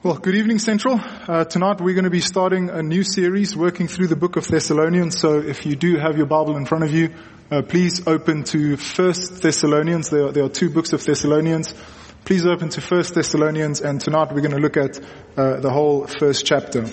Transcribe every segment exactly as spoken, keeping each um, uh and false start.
Well, good evening, Central. Uh, tonight we're going to be starting a new series working through the book of Thessalonians. So if you do have your Bible in front of you, uh, please open to First Thessalonians. There are, there are two books of Thessalonians. Please open to First Thessalonians, and tonight we're going to look at uh, the whole first chapter.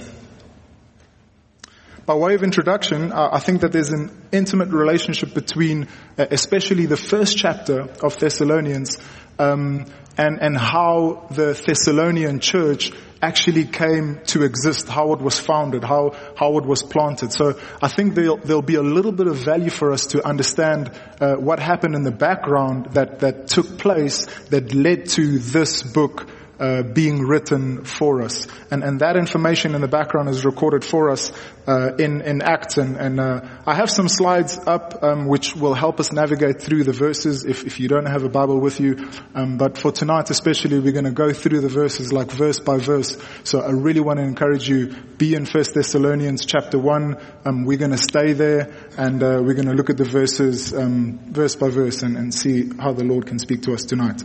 By way of introduction, uh, I think that there's an intimate relationship between uh, especially the first chapter of Thessalonians um, and, and how the Thessalonian church actually came to exist, how it was founded, how, how it was planted. So I think there'll, there'll be a little bit of value for us to understand uh, what happened in the background that, that took place that led to this book Uh, being written for us. And, and that information in the background is recorded for us uh, in, in Acts. And, and uh, I have some slides up um, which will help us navigate through the verses if, if you don't have a Bible with you. Um, but for tonight especially, we're going to go through the verses like verse by verse. So I really want to encourage you, be in First Thessalonians chapter one. Um, we're going to stay there, and uh, we're going to look at the verses um, verse by verse and, and see how the Lord can speak to us tonight.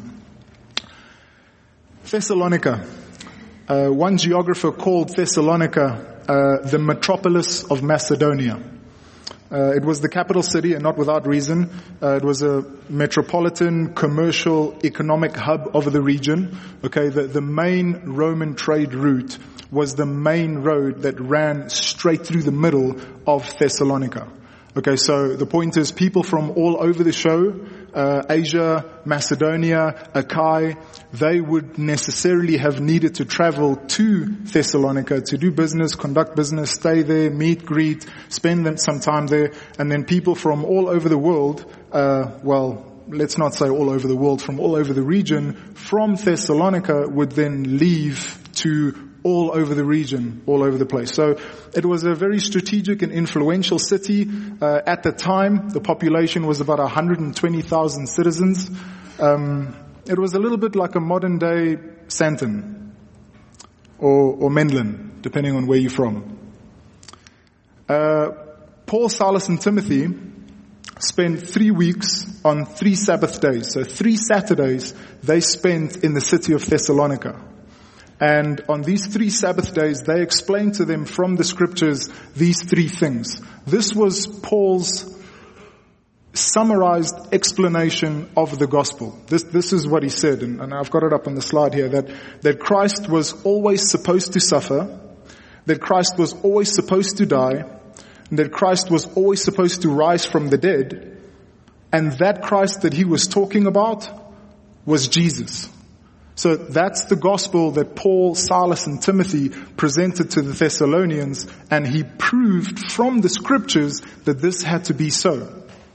Thessalonica. Uh, one geographer called Thessalonica uh, the metropolis of Macedonia. Uh, it was the capital city, and not without reason. Uh, it was a metropolitan, commercial, economic hub of the region. Okay, the, the main Roman trade route was the main road that ran straight through the middle of Thessalonica. Okay, so the point is, people from all over the show, uh, Asia, Macedonia, Achaia, they would necessarily have needed to travel to Thessalonica to do business, conduct business, stay there, meet, greet, spend them some time there. And then people from all over the world, uh, well, let's not say all over the world, from all over the region, from Thessalonica would then leave to all over the region, all over the place. So it was a very strategic and influential city. Uh, at the time, the population was about one hundred twenty thousand citizens. Um, it was a little bit like a modern day Sandton or, or Menlyn, depending on where you're from. Uh, Paul, Silas, and Timothy spent three weeks on three Sabbath days. So three Saturdays they spent in the city of Thessalonica. And on these three Sabbath days, they explained to them from the scriptures these three things. This was Paul's summarized explanation of the gospel. This, this is what he said, and, and I've got it up on the slide here, that, that Christ was always supposed to suffer, that Christ was always supposed to die, and that Christ was always supposed to rise from the dead, and that Christ that he was talking about was Jesus. So that's the gospel that Paul, Silas, and Timothy presented to the Thessalonians, and he proved from the scriptures that this had to be so.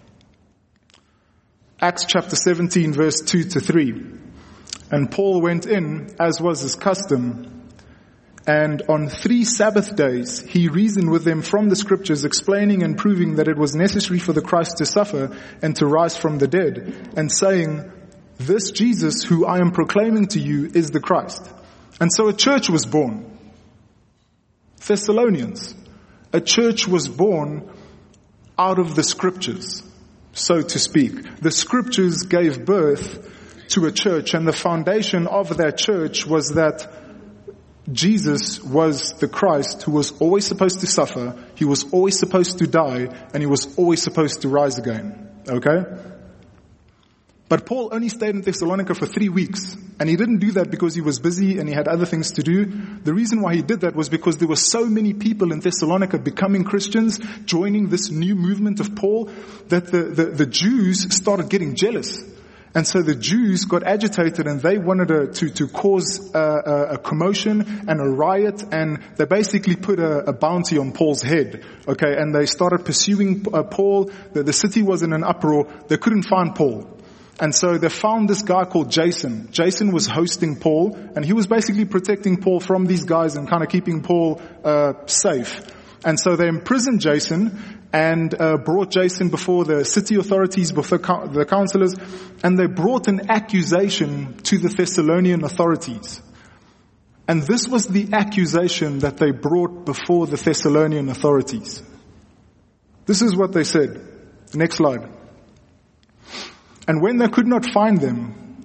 Acts chapter seventeen, verse two to three. And Paul went in, as was his custom, and on three Sabbath days he reasoned with them from the scriptures, explaining and proving that it was necessary for the Christ to suffer and to rise from the dead, and saying, this Jesus who I am proclaiming to you is the Christ. And so a church was born. Thessalonians. A church was born out of the scriptures, so to speak. The scriptures gave birth to a church, and the foundation of that church was that Jesus was the Christ who was always supposed to suffer, he was always supposed to die, and he was always supposed to rise again. Okay? But Paul only stayed in Thessalonica for three weeks. And he didn't do that because he was busy and he had other things to do. The reason why he did that was because there were so many people in Thessalonica becoming Christians, joining this new movement of Paul, that the, the, the Jews started getting jealous. And so the Jews got agitated, and they wanted a, to, to cause a, a commotion and a riot, and they basically put a, a bounty on Paul's head. Okay, and they started pursuing uh, Paul. The, the city was in an uproar. They couldn't find Paul. And so they found this guy called Jason. Jason was hosting Paul, and he was basically protecting Paul from these guys and kind of keeping Paul uh, safe. And so they imprisoned Jason and uh, brought Jason before the city authorities, before the counselors, and they brought an accusation to the Thessalonian authorities. And this was the accusation that they brought before the Thessalonian authorities. This is what they said. Next slide. And when they could not find them,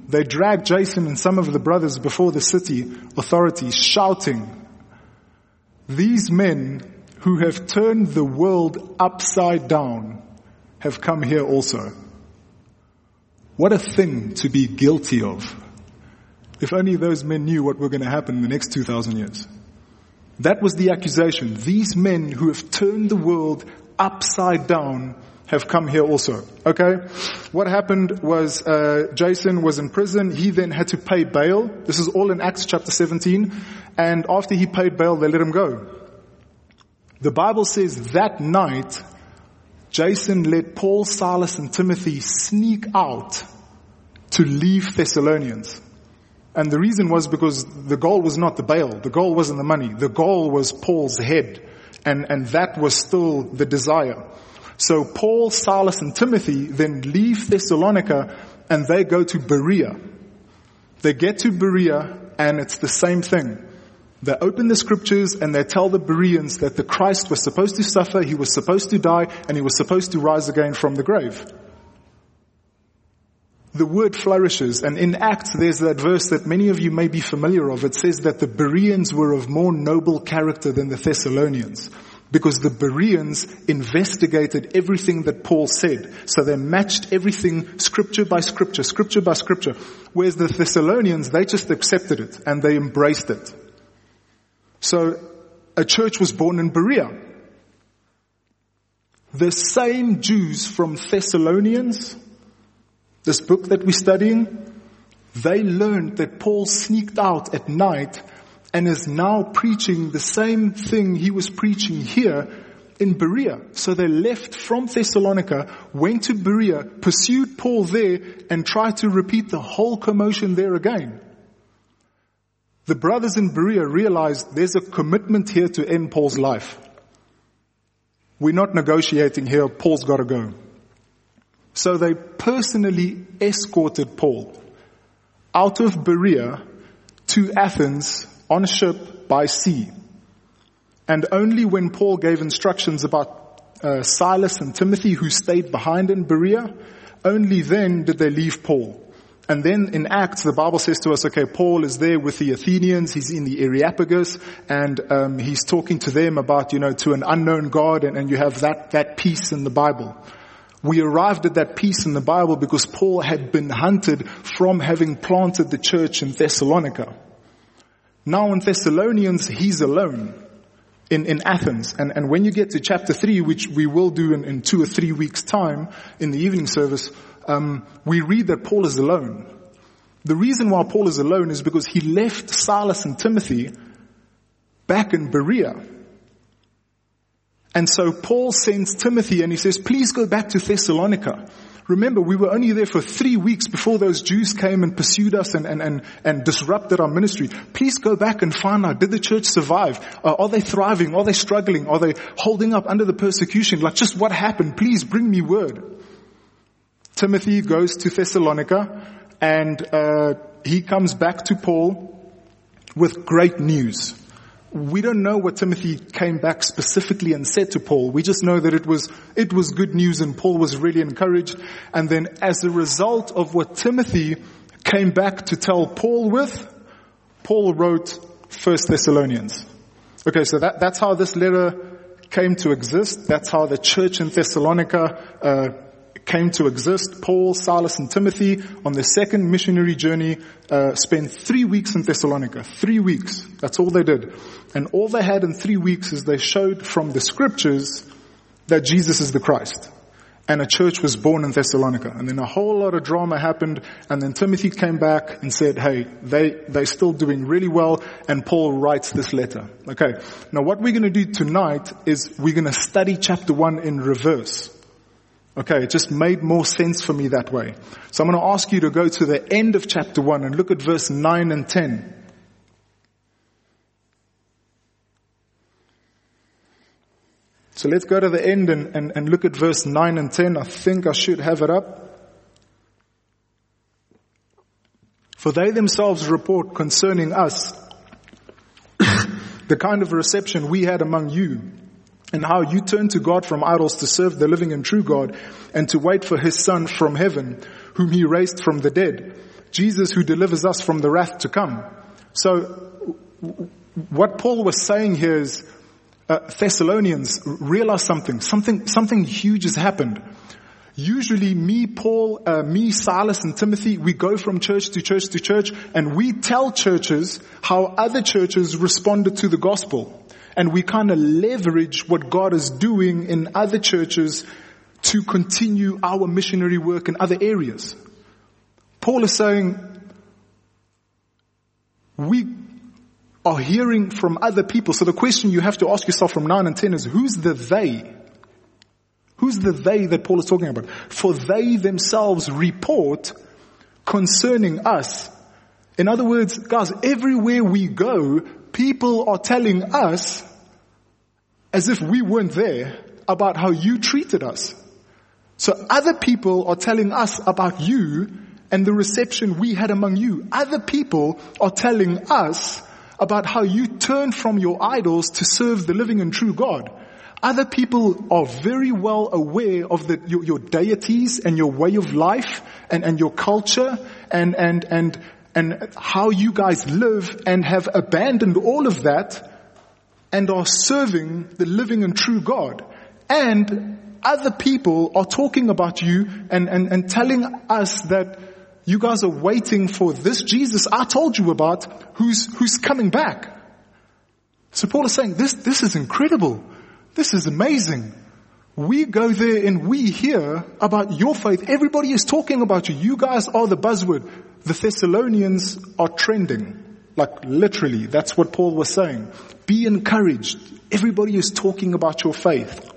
they dragged Jason and some of the brothers before the city authorities, shouting, "These men who have turned the world upside down have come here also." What a thing to be guilty of. If only those men knew what were going to happen in the next two thousand years. That was the accusation. These men who have turned the world upside down have come here also. Okay? What happened was uh, Jason was in prison. He then had to pay bail. This is all in Acts chapter seventeen. And after he paid bail, they let him go. The Bible says that night, Jason let Paul, Silas, and Timothy sneak out to leave Thessalonians. And the reason was because the goal was not the bail. The goal wasn't the money. The goal was Paul's head. And, and that was still the desire. So Paul, Silas, and Timothy then leave Thessalonica and they go to Berea. They get to Berea and it's the same thing. They open the scriptures and they tell the Bereans that the Christ was supposed to suffer, he was supposed to die, and he was supposed to rise again from the grave. The word flourishes, and in Acts there's that verse that many of you may be familiar of. It says that the Bereans were of more noble character than the Thessalonians. Because the Bereans investigated everything that Paul said. So they matched everything scripture by scripture, scripture by scripture. Whereas the Thessalonians, they just accepted it and they embraced it. So a church was born in Berea. The same Jews from Thessalonians, this book that we're studying, they learned that Paul sneaked out at night and is now preaching the same thing he was preaching here in Berea. So they left from Thessalonica, went to Berea, pursued Paul there, and tried to repeat the whole commotion there again. The brothers in Berea realized there's a commitment here to end Paul's life. We're not negotiating here, Paul's got to go. So they personally escorted Paul out of Berea to Athens on a ship by sea. And only when Paul gave instructions about uh, Silas and Timothy, who stayed behind in Berea, only then did they leave Paul. And then in Acts, the Bible says to us, okay, Paul is there with the Athenians, he's in the Areopagus, and um, he's talking to them about, you know, to an unknown God, and, and you have that, that peace in the Bible. We arrived at that peace in the Bible because Paul had been hunted from having planted the church in Thessalonica. Now in Thessalonians, he's alone in, in Athens. And, and when you get to chapter three, which we will do in, in two or three weeks' time in the evening service, um, we read that Paul is alone. The reason why Paul is alone is because he left Silas and Timothy back in Berea. And so Paul sends Timothy and he says, please go back to Thessalonica. Remember, we were only there for three weeks before those Jews came and pursued us and, and, and, and disrupted our ministry. Please go back and find out, did the church survive? Uh, are they thriving? Are they struggling? Are they holding up under the persecution? Like, just what happened? Please bring me word. Timothy goes to Thessalonica and uh, he comes back to Paul with great news. We don't know what Timothy came back specifically and said to Paul. We just know that it was, it was good news and Paul was really encouraged. And then as a result of what Timothy came back to tell Paul with, Paul wrote First Thessalonians. Okay, so that, that's how this letter came to exist. That's how the church in Thessalonica, uh, came to exist. Paul, Silas, and Timothy on their second missionary journey uh, spent three weeks in Thessalonica. Three weeks. That's all they did. And all they had in three weeks is they showed from the scriptures that Jesus is the Christ. And a church was born in Thessalonica. And then a whole lot of drama happened. And then Timothy came back and said, hey, they, they're still doing really well. And Paul writes this letter. Okay. Now what we're going to do tonight is we're going to study chapter one in reverse. Okay, it just made more sense for me that way. So I'm going to ask you to go to the end of chapter one and look at verse nine and ten. So let's go to the end and, and, and look at verse nine and ten. I think I should have it up. For they themselves report concerning us the kind of reception we had among you, and how you turned to God from idols to serve the living and true God, and to wait for his Son from heaven, whom he raised from the dead, Jesus who delivers us from the wrath to come. So what Paul was saying here is, uh, Thessalonians, realize something. Something, something huge has happened. Usually me, Paul, uh, me, Silas and Timothy, we go from church to church to church and we tell churches how other churches responded to the gospel. And we kind of leverage what God is doing in other churches to continue our missionary work in other areas. Paul is saying, we are hearing from other people. So the question you have to ask yourself from nine and ten is, who's the they? Who's the they that Paul is talking about? For they themselves report concerning us. In other words, guys, everywhere we go, people are telling us, as if we weren't there, about how you treated us. So other people are telling us about you and the reception we had among you. Other people are telling us about how you turned from your idols to serve the living and true God. Other people are very well aware of the, your, your deities and your way of life and, and your culture and, and, and, and how you guys live, and have abandoned all of that and are serving the living and true God. And other people are talking about you and, and, and telling us that you guys are waiting for this Jesus I told you about who's, who's coming back. So Paul is saying, this, this is incredible. This is amazing. We go there and we hear about your faith. Everybody is talking about you. You guys are the buzzword. The Thessalonians are trending. Like literally, that's what Paul was saying. Be encouraged. Everybody is talking about your faith.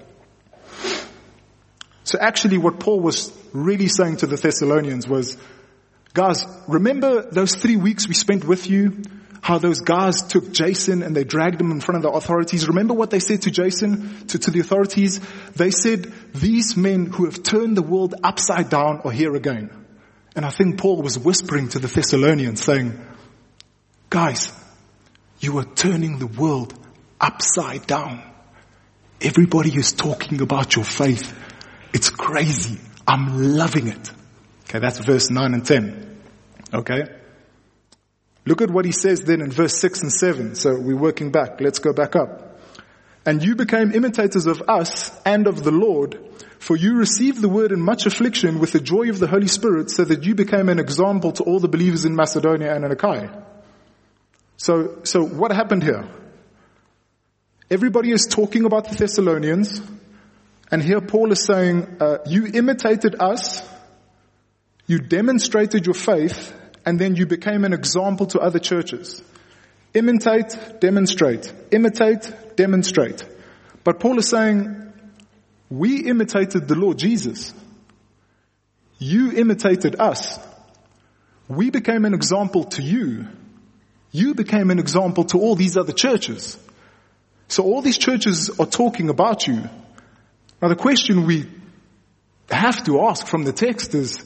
So actually what Paul was really saying to the Thessalonians was, guys, remember those three weeks we spent with you? How those guys took Jason and they dragged him in front of the authorities. Remember what they said to Jason, to, to the authorities? They said, these men who have turned the world upside down are here again. And I think Paul was whispering to the Thessalonians saying, guys, you are turning the world upside down. Everybody is talking about your faith. It's crazy. I'm loving it. Okay, that's verse nine and ten. Okay. Look at what he says then in verse six and seven. So we're working back. Let's go back up. And you became imitators of us and of the Lord, for you received the word in much affliction with the joy of the Holy Spirit, so that you became an example to all the believers in Macedonia and in Achaia. So, so what happened here? Everybody is talking about the Thessalonians, and here Paul is saying, uh, you imitated us, you demonstrated your faith, and then you became an example to other churches. Imitate, demonstrate. Imitate, demonstrate. But Paul is saying, we imitated the Lord Jesus. You imitated us. We became an example to you. You became an example to all these other churches. So all these churches are talking about you. Now the question we have to ask from the text is,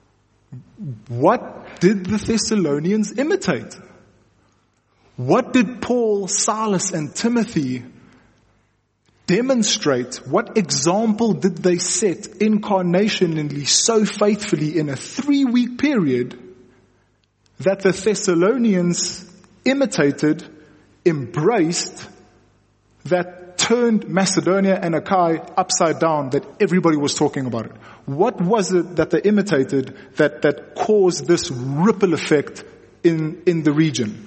what did the Thessalonians imitate? What did Paul, Silas, and Timothy demonstrate? What example did they set incarnationally so faithfully in a three-week period that the Thessalonians imitated, embraced, that turned Macedonia and Achaia upside down, that everybody was talking about it? What was it that they imitated that, that caused this ripple effect in, in the region?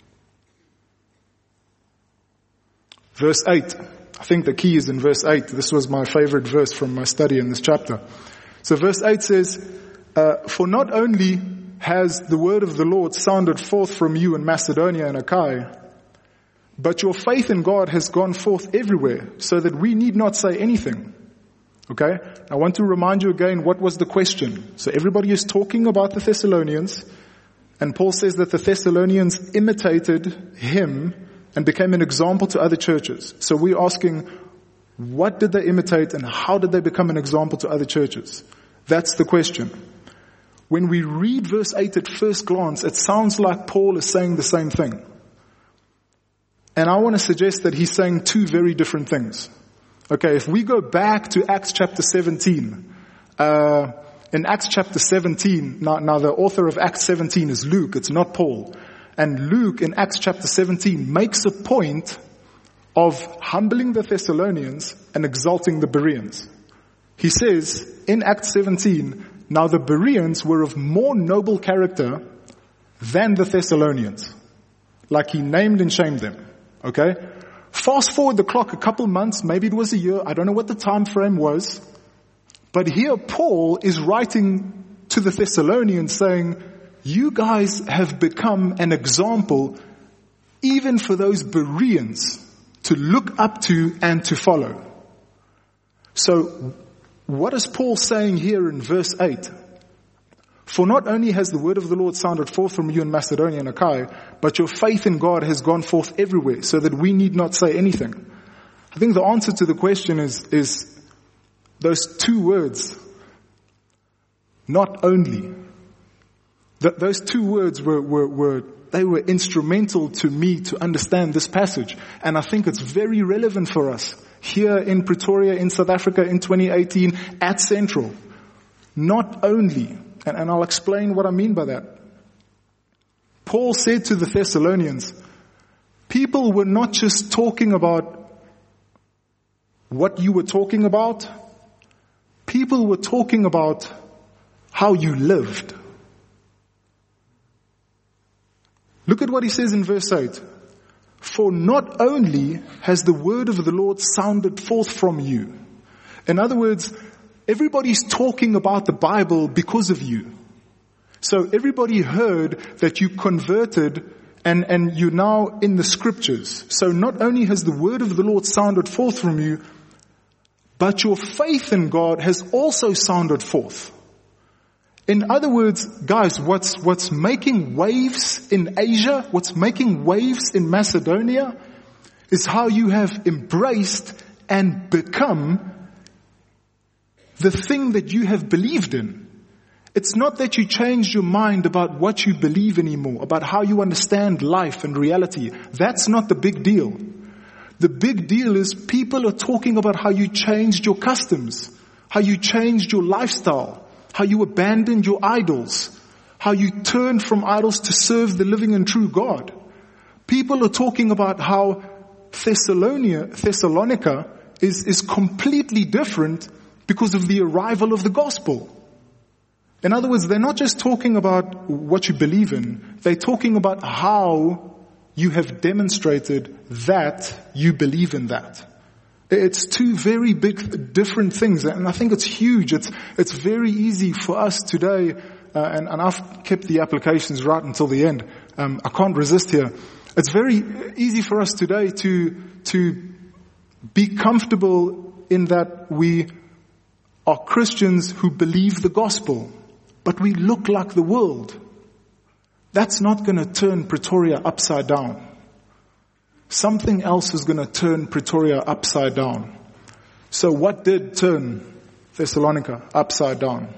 Verse eight. I think the key is in verse eight. This was my favorite verse from my study in this chapter. So verse eight says, uh, for not only has the word of the Lord sounded forth from you in Macedonia and Achaia, but your faith in God has gone forth everywhere, so that we need not say anything. Okay? I want to remind you again, what was the question? So everybody is talking about the Thessalonians, and Paul says that the Thessalonians imitated him and became an example to other churches. So we're asking, what did they imitate and how did they become an example to other churches? That's the question. When we read verse eight at first glance, it sounds like Paul is saying the same thing. And I want to suggest that he's saying two very different things. Okay, if we go back to Acts chapter seventeen, uh, in Acts chapter seventeen, now, now the author of Acts seventeen is Luke, it's not Paul. And Luke in Acts chapter seventeen makes a point of humbling the Thessalonians and exalting the Bereans. He says in Acts seventeen, now the Bereans were of more noble character than the Thessalonians. Like he named and shamed them. Okay? Fast forward the clock a couple months, maybe it was a year, I don't know what the time frame was. But here Paul is writing to the Thessalonians saying, you guys have become an example even for those Bereans to look up to and to follow. So what is Paul saying here in verse eight? For not only has the word of the Lord sounded forth from you in Macedonia and Achaia, but your faith in God has gone forth everywhere, so that we need not say anything. I think the answer to the question is, is those two words, not only. Th- those two words were, were, were, they were instrumental to me to understand this passage. And I think it's very relevant for us here in Pretoria, in South Africa, in twenty eighteen, at Central. Not only. And, and I'll explain what I mean by that. Paul said to the Thessalonians, people were not just talking about what you were talking about. People were talking about how you lived. Look at what he says in verse eight. For not only has the word of the Lord sounded forth from you. In other words, everybody's talking about the Bible because of you. So everybody heard that you converted and, and you're now in the scriptures. So not only has the word of the Lord sounded forth from you, but your faith in God has also sounded forth. In other words, guys, what's, what's making waves in Asia, what's making waves in Macedonia is how you have embraced and become the thing that you have believed in. It's not that you changed your mind about what you believe anymore, about how you understand life and reality. That's not the big deal. The big deal is people are talking about how you changed your customs, how you changed your lifestyle, how you abandoned your idols, how you turned from idols to serve the living and true God. People are talking about how Thessalonica, Thessalonica is, is completely different because of the arrival of the gospel. In other words, they're not just talking about what you believe in. They're talking about how you have demonstrated that you believe in that. It's two very big, different things, and I think it's huge. It's it's very easy for us today, uh, and, and I've kept the applications right until the end. Um, I can't resist here. It's very easy for us today to to be comfortable in that we are Christians who believe the gospel, but we look like the world. That's not going to turn Pretoria upside down. Something else is going to turn Pretoria upside down. So what did turn Thessalonica upside down?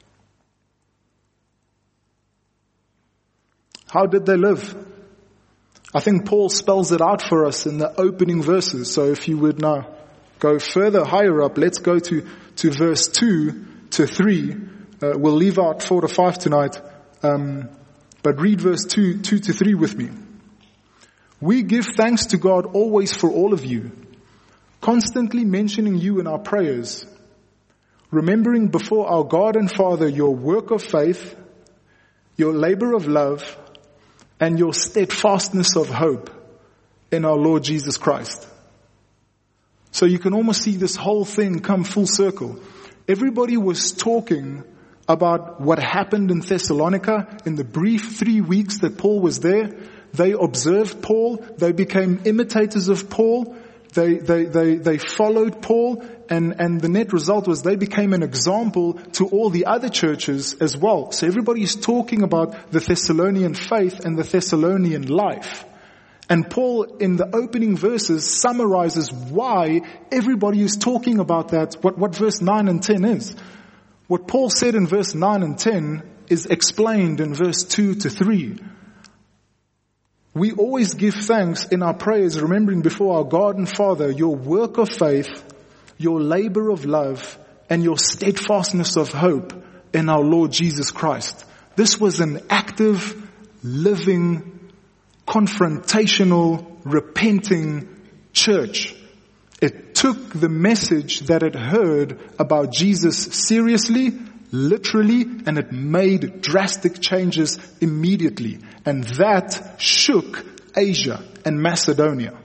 How did they live? I think Paul spells it out for us in the opening verses. So if you would now go further higher up, let's go to, to verse two to three. Uh, we'll leave out four to five tonight. Um, but read verse two, two to three with me. We give thanks to God always for all of you, constantly mentioning you in our prayers, remembering before our God and Father your work of faith, your labor of love, and your steadfastness of hope in our Lord Jesus Christ. So you can almost see this whole thing come full circle. Everybody was talking about what happened in Thessalonica in the brief three weeks that Paul was there. They observed Paul. They became imitators of Paul. They, they, they, they followed Paul. And, and the net result was they became an example to all the other churches as well. So everybody is talking about the Thessalonian faith and the Thessalonian life. And Paul, in the opening verses, summarizes why everybody is talking about that, what, what verse nine and ten is. What Paul said in verse nine and ten is explained in verse two to three. We always give thanks in our prayers, remembering before our God and Father your work of faith, your labor of love, and your steadfastness of hope in our Lord Jesus Christ. This was an active, living, confrontational, repenting church. It took the message that it heard about Jesus seriously, literally, and it made drastic changes immediately. And that shook Asia and Macedonia.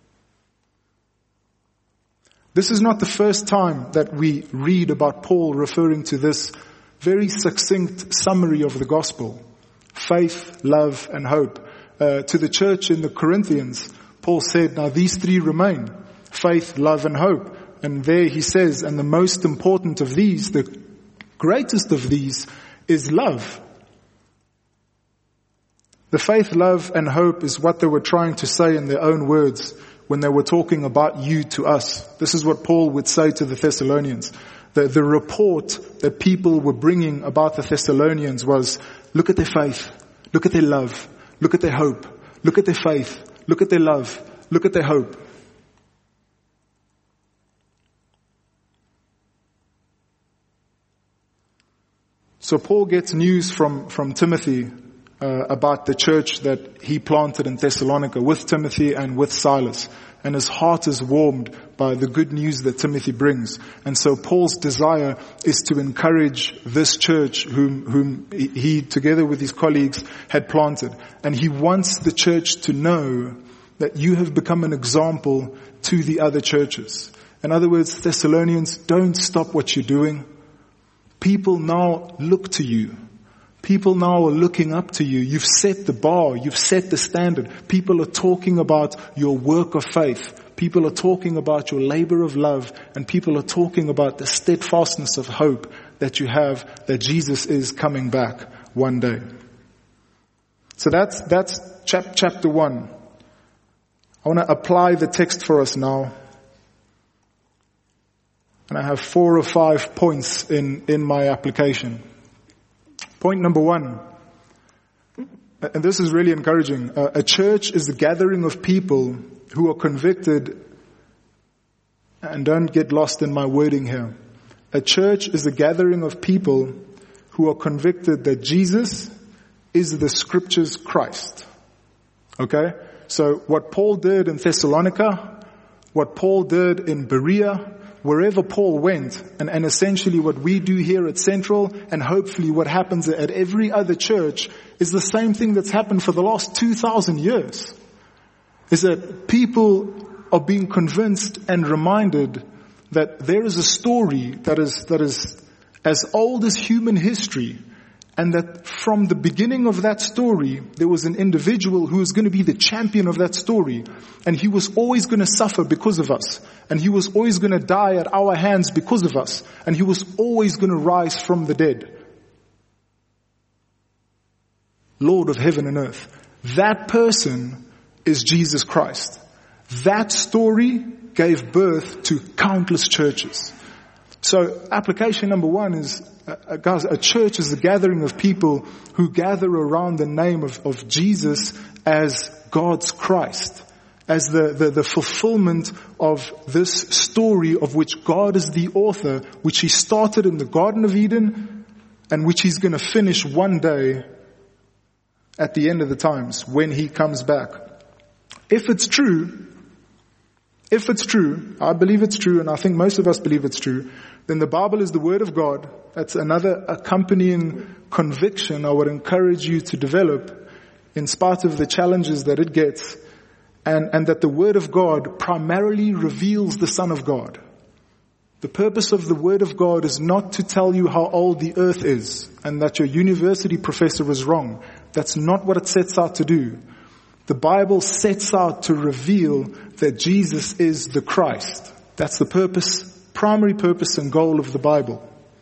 This is not the first time that we read about Paul referring to this very succinct summary of the gospel. Faith, love, and hope. Uh, to the church in the Corinthians, Paul said, now these three remain. Faith, love, and hope. And there he says, and the most important of these, the greatest of these, is love. The faith, love, and hope is what they were trying to say in their own words when they were talking about you to us. This is what Paul would say to the Thessalonians. The, the report that people were bringing about the Thessalonians was, look at their faith, look at their love, look at their hope, look at their faith, look at their love, look at their hope. So Paul gets news from, from Timothy uh, about the church that he planted in Thessalonica with Timothy and with Silas. And his heart is warmed by the good news that Timothy brings. And so Paul's desire is to encourage this church whom, whom he, together with his colleagues, had planted. And he wants the church to know that you have become an example to the other churches. In other words, Thessalonians, don't stop what you're doing. People now look to you. People now are looking up to you. You've set the bar. You've set the standard. People are talking about your work of faith. People are talking about your labor of love. And people are talking about the steadfastness of hope that you have, that Jesus is coming back one day. So that's, that's chap, chapter one. I want to apply the text for us now. And I have four or five points in, in my application. Point number one, and this is really encouraging. Uh, a church is a gathering of people who are convicted, and don't get lost in my wording here. A church is a gathering of people who are convicted that Jesus is the Scripture's Christ. Okay? So what Paul did in Thessalonica, what Paul did in Berea, wherever Paul went, and, and essentially what we do here at Central, and hopefully what happens at every other church, is the same thing that's happened for the last two thousand years. Is that people are being convinced and reminded that there is a story that is, that is as old as human history, and that from the beginning of that story, there was an individual who was going to be the champion of that story. And he was always going to suffer because of us. And he was always going to die at our hands because of us. And he was always going to rise from the dead. Lord of heaven and earth. That person is Jesus Christ. That story gave birth to countless churches. So application number one is, uh, guys, a church is a gathering of people who gather around the name of, of Jesus as God's Christ, as the, the, the fulfillment of this story of which God is the author, which he started in the Garden of Eden and which he's going to finish one day at the end of the times when he comes back. If it's true, If it's true, I believe it's true, and I think most of us believe it's true, then the Bible is the Word of God. That's another accompanying conviction I would encourage you to develop in spite of the challenges that it gets, and, and that the Word of God primarily reveals the Son of God. The purpose of the Word of God is not to tell you how old the earth is and that your university professor was wrong. That's not what it sets out to do. The Bible sets out to reveal that Jesus is the Christ. That's the purpose, primary purpose and goal of the Bible.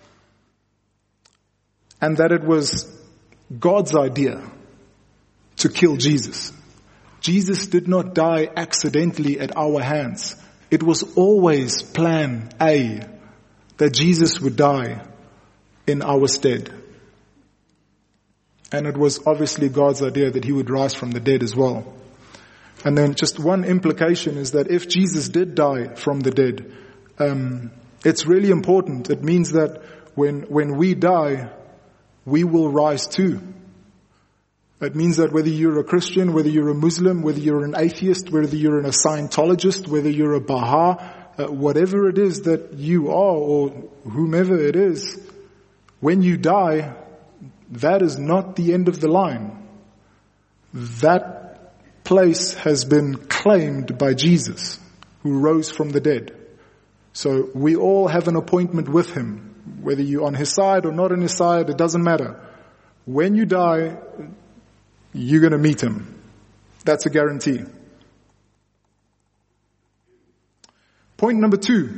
And that it was God's idea to kill Jesus. Jesus did not die accidentally at our hands. It was always plan A, that Jesus would die in our stead. And it was obviously God's idea that he would rise from the dead as well. And then just one implication is that if Jesus did die from the dead, um, it's really important. It means that when, when we die, we will rise too. It means that whether you're a Christian, whether you're a Muslim, whether you're an atheist, whether you're a Scientologist, whether you're a Baha, uh, whatever it is that you are, or whomever it is, when you die, that is not the end of the line. That place has been claimed by Jesus, who rose from the dead. So we all have an appointment with him. Whether you're on his side or not on his side, it doesn't matter. When you die, you're going to meet him. That's a guarantee. Point number two.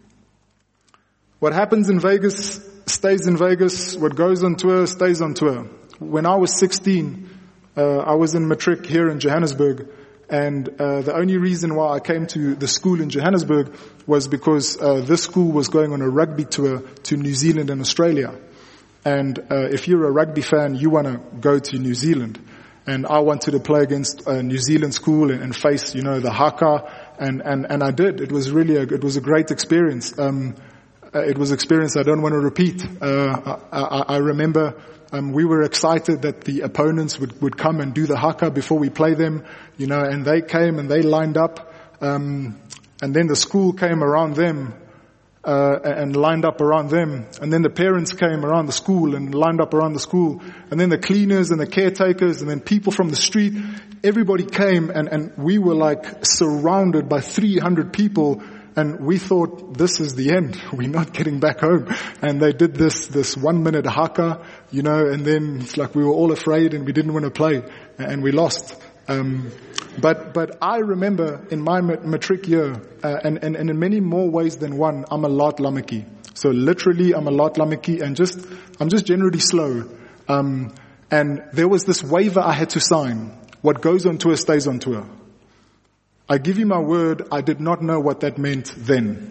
What happens in Vegas stays in Vegas. What goes on tour stays on tour. When I was sixteen, uh, I was in matric here in Johannesburg. And uh, the only reason why I came to the school in Johannesburg was because uh, this school was going on a rugby tour to New Zealand and Australia. And uh, if you're a rugby fan, you want to go to New Zealand. And I wanted to play against a New Zealand school and, and face, you know, the haka. And, and, and I did. It was really a, it was a great experience. Um, it was an experience I don't want to repeat. Uh, I, I, I remember Um, we were excited that the opponents would, would come and do the haka before we play them, you know, and they came and they lined up, um, and then the school came around them, uh, and lined up around them, and then the parents came around the school and lined up around the school, and then the cleaners and the caretakers and then people from the street, everybody came and, and we were like surrounded by three hundred people. And we thought, this is the end. We're not getting back home. And they did this, this one minute haka, you know, and then it's like we were all afraid and we didn't want to play and we lost. Um, but, but I remember in my matric year, uh, and, and, and in many more ways than one, I'm a lot lamaki. So literally I'm a lot lamaki and just, I'm just generally slow. Um, and there was this waiver I had to sign. What goes on tour stays on tour. I give you my word, I did not know what that meant then.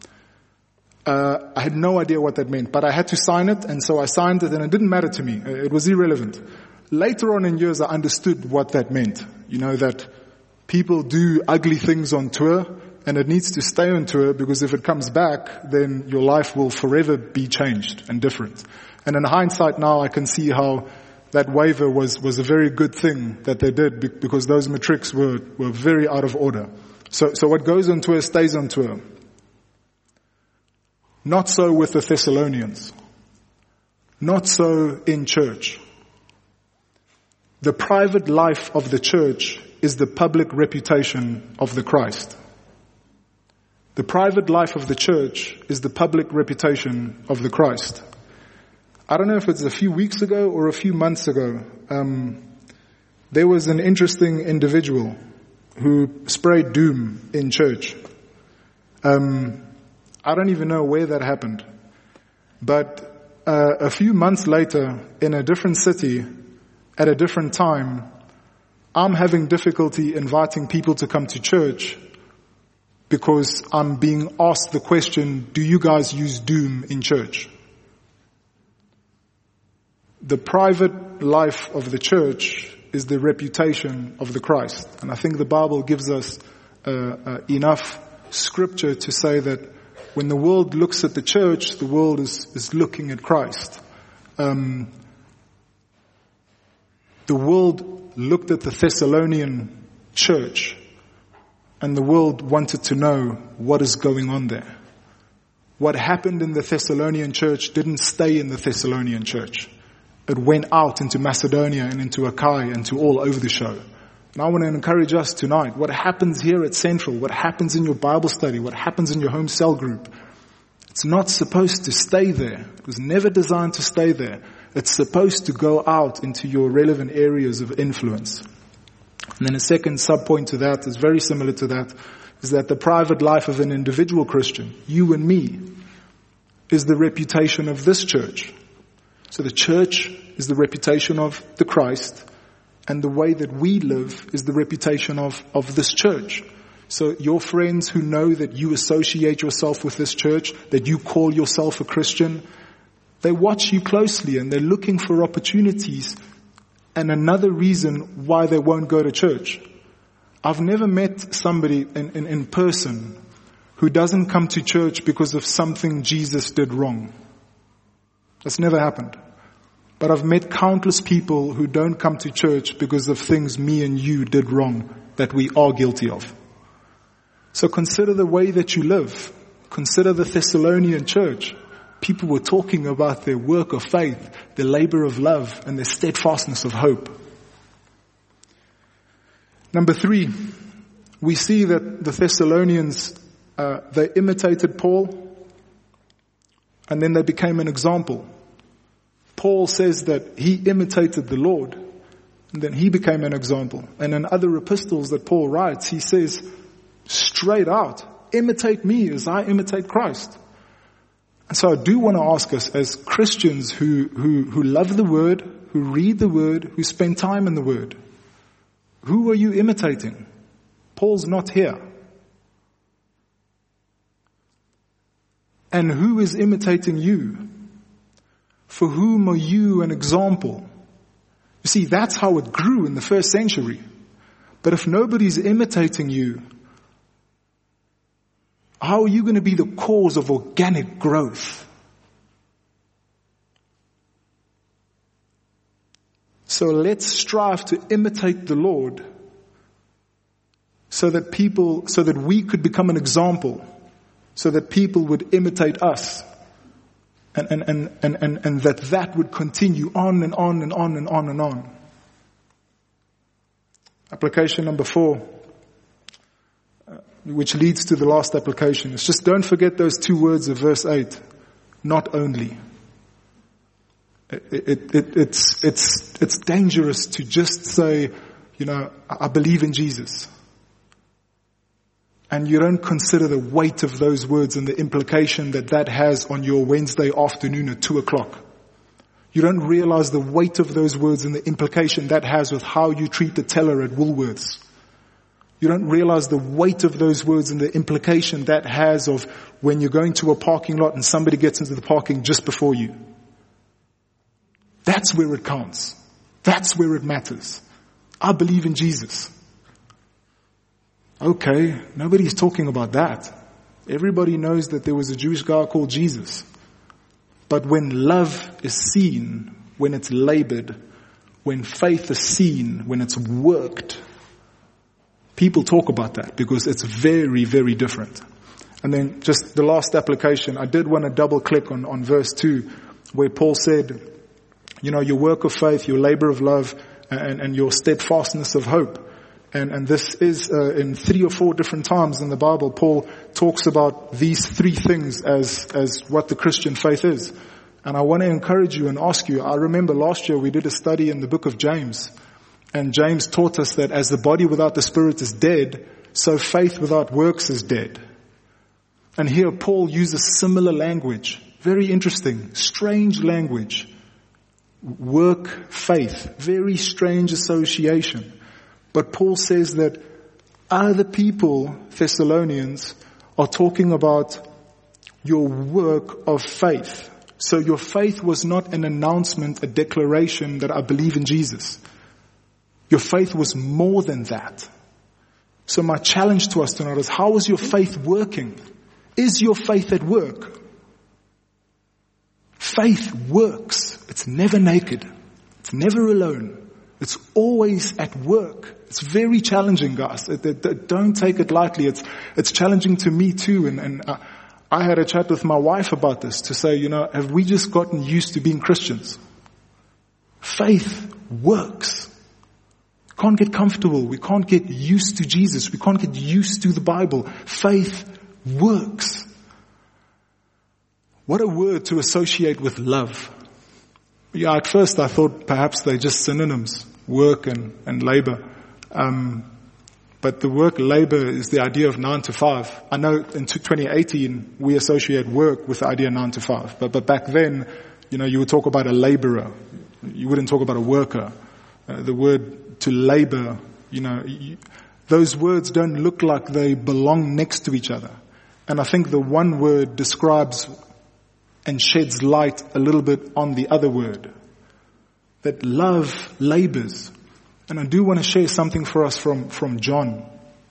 Uh, I had no idea what that meant, but I had to sign it, and so I signed it, and it didn't matter to me. It was irrelevant. Later on in years, I understood what that meant. You know, that people do ugly things on tour, and it needs to stay on tour, because if it comes back, then your life will forever be changed and different. And in hindsight now, I can see how that waiver was, was a very good thing that they did, because those matrics were, were very out of order. So, so what goes on tour stays on tour. Not so with the Thessalonians. Not so in church. The private life of the church is the public reputation of the Christ. The private life of the church is the public reputation of the Christ. I don't know if it's a few weeks ago or a few months ago, um, there was an interesting individual who sprayed doom in church. Um, I don't even know where that happened. But uh, a few months later, in a different city, at a different time, I'm having difficulty inviting people to come to church because I'm being asked the question, do you guys use doom in church? The private life of the church is the reputation of the Christ. And I think the Bible gives us uh, uh, enough scripture to say that when the world looks at the church, the world is, is looking at Christ. Um, the world looked at the Thessalonian church, and the world wanted to know what is going on there. What happened in the Thessalonian church didn't stay in the Thessalonian church. It went out into Macedonia and into Achaia and to all over the show. And I want to encourage us tonight. What happens here at Central, what happens in your Bible study, what happens in your home cell group, it's not supposed to stay there. It was never designed to stay there. It's supposed to go out into your relevant areas of influence. And then a second sub-point to that is very similar to that, is that the private life of an individual Christian, you and me, is the reputation of this church. So the church is the reputation of the Christ, and the way that we live is the reputation of, of this church. So your friends who know that you associate yourself with this church, that you call yourself a Christian, they watch you closely and they're looking for opportunities and another reason why they won't go to church. I've never met somebody in, in, in person who doesn't come to church because of something Jesus did wrong. That's never happened. But I've met countless people who don't come to church because of things me and you did wrong that we are guilty of. So consider the way that you live. Consider the Thessalonian church. People were talking about their work of faith, their labor of love, and their steadfastness of hope. Number three, we see that the Thessalonians, uh, they imitated Paul, and then they became an example. Paul says that he imitated the Lord, and then he became an example. And in other epistles that Paul writes, he says straight out, imitate me as I imitate Christ. And so I do want to ask us as Christians who, who, who love the Word, who read the Word, who spend time in the Word, who are you imitating? Paul's not here. And who is imitating you? For whom are you an example? You see, that's how it grew in the first century. But if nobody's imitating you, how are you going to be the cause of organic growth? So let's strive to imitate the Lord so that people, so that we could become an example, so that people would imitate us. And, and, and, and, and, and that that would continue on and on and on and on and on. Application number four, uh, which leads to the last application, is just don't forget those two words of verse eight. Not only. It, it, it, it's, it's, it's dangerous to just say, you know, I believe in Jesus. And you don't consider the weight of those words and the implication that that has on your Wednesday afternoon at two o'clock. You don't realize the weight of those words and the implication that has with how you treat the teller at Woolworths. You don't realize the weight of those words and the implication that has of when you're going to a parking lot and somebody gets into the parking just before you. That's where it counts. That's where it matters. I believe in Jesus. Okay, nobody's talking about that. Everybody knows that there was a Jewish guy called Jesus. But when love is seen, when it's labored, when faith is seen, when it's worked, people talk about that because it's very, very different. And then just the last application, I did want to double click on, on verse two where Paul said, you know, your work of faith, your labor of love, and, and your steadfastness of hope. And, and this is uh, in three or four different times in the Bible, Paul talks about these three things as, as what the Christian faith is. And I want to encourage you and ask you, I remember last year we did a study in the book of James. And James taught us that as the body without the spirit is dead, so faith without works is dead. And here Paul uses similar language. Very interesting, strange language. Work, faith, very strange association. But Paul says that other people, Thessalonians, are talking about your work of faith. So your faith was not an announcement, a declaration that I believe in Jesus. Your faith was more than that. So my challenge to us tonight is, how is your faith working? Is your faith at work? Faith works. It's never naked. It's never alone. It's always at work. It's very challenging, guys. It, it, it, don't take it lightly. It's it's challenging to me too. And, and uh, I had a chat with my wife about this to say, you know, have we just gotten used to being Christians? Faith works. We can't get comfortable. We can't get used to Jesus. We can't get used to the Bible. Faith works. What a word to associate with love. Yeah, at first I thought perhaps they're just synonyms, work and, and labor. Um, but the work labor is the idea of nine to five. I know in twenty eighteen we associate work with the idea of nine to five. But, but back then, you know, you would talk about a laborer. You wouldn't talk about a worker. Uh, the word to labor, you know, you, those words don't look like they belong next to each other. And I think the one word describes and sheds light a little bit on the other word. That love labors. And I do want to share something for us from, from John.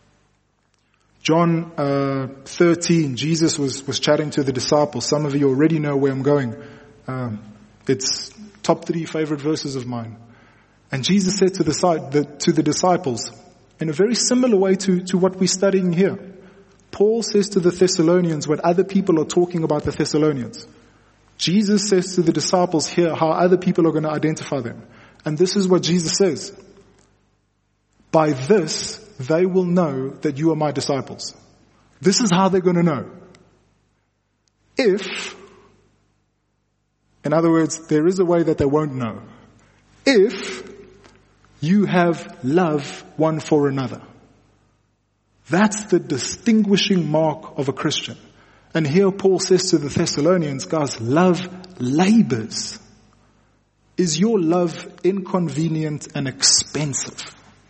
John uh, thirteen, Jesus was, was chatting to the disciples. Some of you already know where I'm going. Um, It's top three favorite verses of mine. And Jesus said to the, the, to the disciples, in a very similar way to, to what we're studying here, Paul says to the Thessalonians what other people are talking about the Thessalonians. Jesus says to the disciples here how other people are going to identify them. And this is what Jesus says. By this, they will know that you are my disciples. This is how they're going to know. If, in other words, there is a way that they won't know. If you have love one for another. That's the distinguishing mark of a Christian. And here Paul says to the Thessalonians, guys, love labors. Is your love inconvenient and expensive?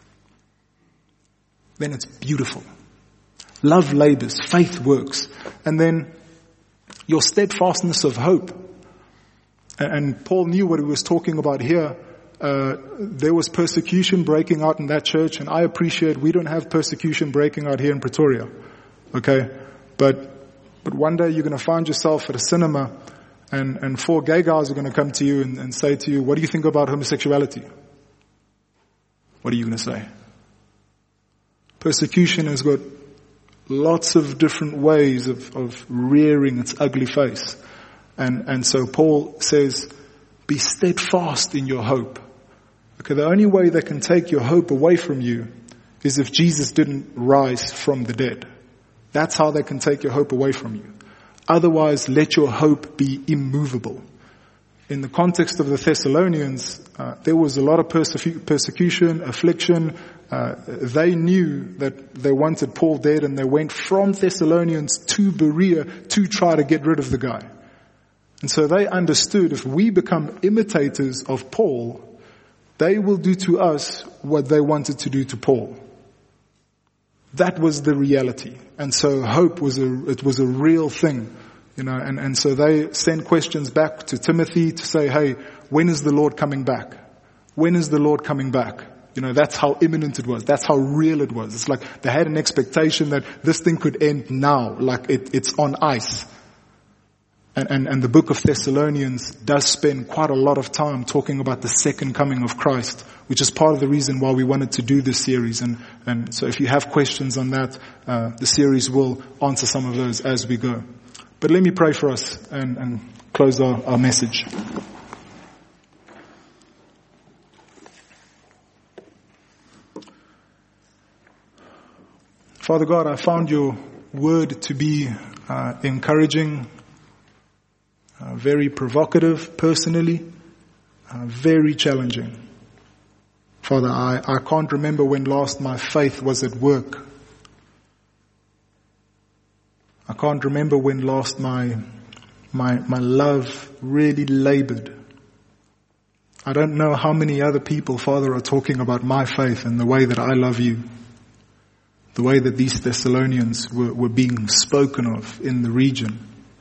Then it's beautiful. Love labors, faith works. And then your steadfastness of hope. And Paul knew what he was talking about here. Uh, there was persecution breaking out in that church, and I appreciate we don't have persecution breaking out here in Pretoria. Okay? But, but one day you're going to find yourself at a cinema and, and four gay guys are going to come to you and, and say to you, what do you think about homosexuality? What are you going to say? Persecution has got lots of different ways of, of rearing its ugly face. And, and so Paul says, be steadfast in your hope. Okay, the only way they can take your hope away from you is if Jesus didn't rise from the dead. That's how they can take your hope away from you. Otherwise, let your hope be immovable. In the context of the Thessalonians, uh, there was a lot of persecu- persecution, affliction. Uh, they knew that they wanted Paul dead, and they went from Thessalonians to Berea to try to get rid of the guy. And so they understood if we become imitators of Paul, they will do to us what they wanted to do to Paul. That was the reality. And so hope was a, it was a real thing, you know, and, and so they sent questions back to Timothy to say, hey, when is the Lord coming back? When is the Lord coming back? You know, that's how imminent it was. That's how real it was. It's like they had an expectation that this thing could end now, like it, it's on ice. And, and, and the book of Thessalonians does spend quite a lot of time talking about the second coming of Christ, which is part of the reason why we wanted to do this series. And, and so if you have questions on that, uh, the series will answer some of those as we go. But let me pray for us and, and close our, our message. Father God, I found your word to be uh, encouraging, Uh, very provocative personally, uh, very challenging. Father, I, I can't remember when last my faith was at work. I can't remember when last my, my, my love really labored. I don't know how many other people, Father, are talking about my faith and the way that I love you. The way that these Thessalonians were, were being spoken of in the region.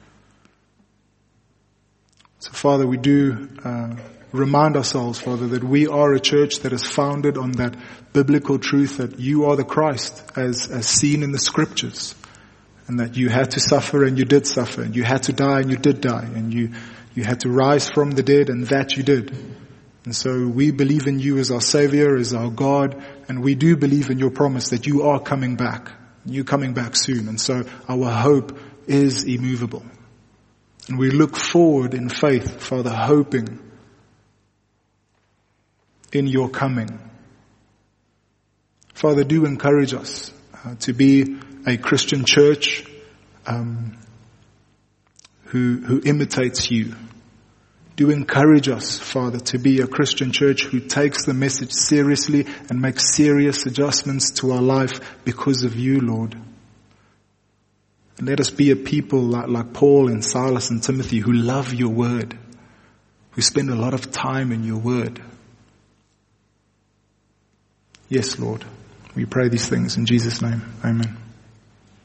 So, Father, we do uh, remind ourselves, Father, that we are a church that is founded on that biblical truth that you are the Christ as, as seen in the scriptures, and that you had to suffer and you did suffer, and you had to die and you did die, and you, you had to rise from the dead, and that you did. And so we believe in you as our Savior, as our God, and we do believe in your promise that you are coming back. You're coming back soon. And so our hope is immovable. And we look forward in faith, Father, hoping in your coming. Father, do encourage us uh, to be a Christian church um, who, who imitates you. Do encourage us, Father, to be a Christian church who takes the message seriously and makes serious adjustments to our life because of you, Lord. And let us be a people like, like Paul and Silas and Timothy who love your word, who spend a lot of time in your word. Yes, Lord. We pray these things in Jesus' name. Amen.